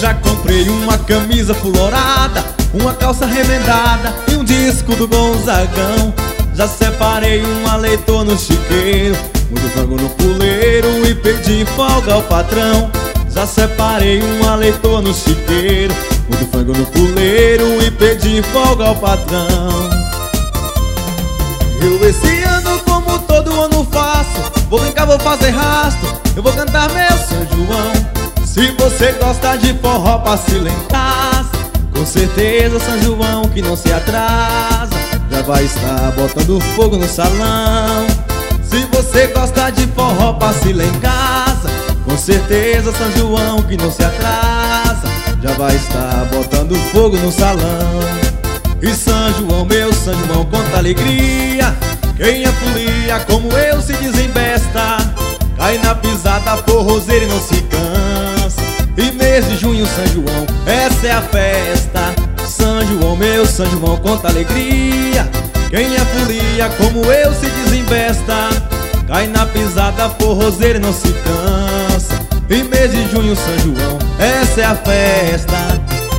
já comprei uma camisa florada, uma calça remendada e um disco do Gonzagão. Já separei um aleitor no chiqueiro, muito frango no puleiro e pedi folga ao patrão. Já separei um aleitor no chiqueiro, muito frango no puleiro e pedi folga ao patrão. Eu esse ano, como todo ano faço, vou brincar, vou fazer rastro, eu vou cantar meu São João. Se você gosta de forró pra se lembrar, com certeza São João que não se atrasa já vai estar botando fogo no salão. Se você gosta de forró pra se lá em casa, com certeza São João que não se atrasa já vai estar botando fogo no salão. E São João, meu São João, conta alegria, quem é folia como eu se desembesta, cai na pisada forrozeira e não se cansa. E mês de junho, São João, essa é a festa. São João, meu São João, conta alegria, quem é folia como eu se desembesta, cai na pisada forrozeira e não se cansa. E mês de junho, São João, essa é a festa.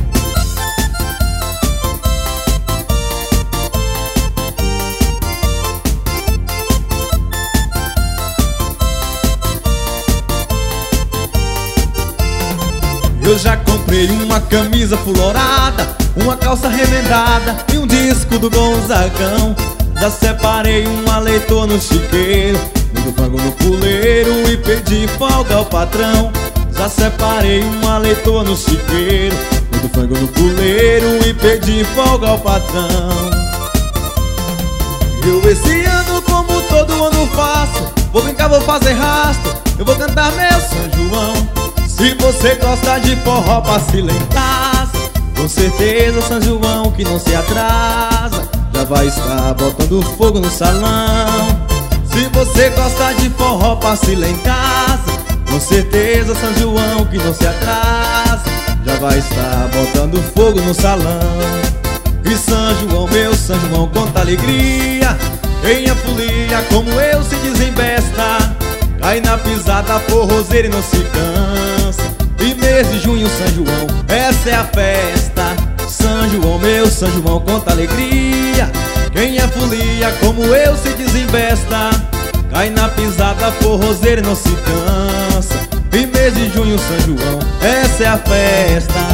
Eu já comprei uma camisa florada, uma calça remendada e um disco do Gonzagão. Já separei um aleitor no chiqueiro, muito frango no puleiro e pedi folga ao patrão. Já separei um aleitor no chiqueiro, muito frango no puleiro e pedi folga ao patrão. Eu esse ano, como todo ano faço, vou brincar, vou fazer rastro, eu vou cantar meu São João. Se você gosta de forró pra se lembrar, com certeza São João que não se atrasa já vai estar botando fogo no salão. Se você gosta de forró pra se lembrar, com certeza São João que não se atrasa já vai estar botando fogo no salão. E São João, meu São João, conta alegria, quem é folia como eu se desembesta, cai na pisada forrozeira e não se cansa. E mês de junho, São João, essa é a festa. São João, meu São João, conta alegria, quem é folia como eu se desembesta, cai na pisada forrozeira e não se cansa. E mês de junho, São João, essa é a festa.